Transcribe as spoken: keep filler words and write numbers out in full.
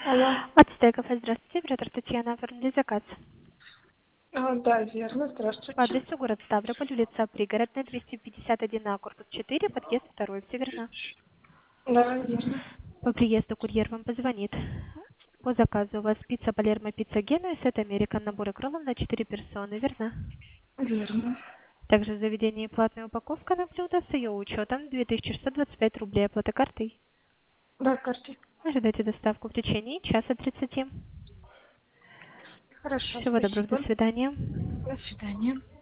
Алло. От Стейков, здравствуйте, оператор Татьяна, оформили заказ. А, да, верно, По здравствуйте. адресу город Ставрополь, улица Пригородная, двести пятьдесят один А, корпус четыре, подъезд второй, все верно. Да, верно. По приезду курьер вам позвонит. По заказу у вас пицца Палермо, пицца Генуэс, это Американ, набор кроллов на четыре персоны, верно? Верно. Также в заведении платная упаковка на блюдо с ее учетом две тысячи шестьсот двадцать пять рублей, оплата картой. Да, карте. Ожидайте доставку в течение часа тридцати. Хорошо, Всего доброго, до спасибо. свидания. До свидания.